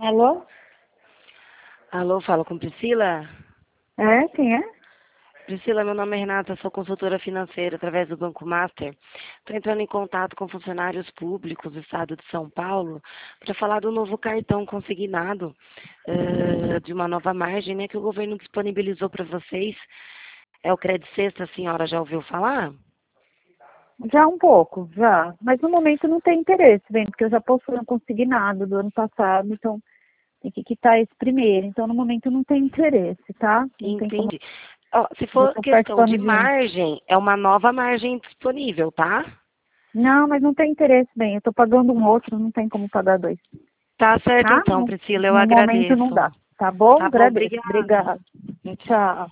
Alô? Alô, falo com Priscila? É, quem é? Priscila, meu nome é Renata, sou consultora financeira através do Banco Master. Estou entrando em contato com funcionários públicos do estado de São Paulo para falar do novo cartão consignado, de uma nova margem, né, que o governo disponibilizou para vocês. É o Credit Sexta, a senhora já ouviu falar? Já um pouco, já. Mas no momento não tem interesse, bem, porque eu já possuí um consignado do ano passado, então tem que quitar esse primeiro. Então no momento não tem interesse, tá? Não tem como. Entendi. Ó, se Eu for estou questão participando de de um. margem, é uma nova margem disponível, tá? Não, mas não tem interesse, bem. Eu estou pagando um outro, não tem como pagar dois, Tá certo tá? então, Priscila, eu No momento não agradeço. dá, tá bom? Tá bom, Agradeço. obrigada. Obrigada. Tchau.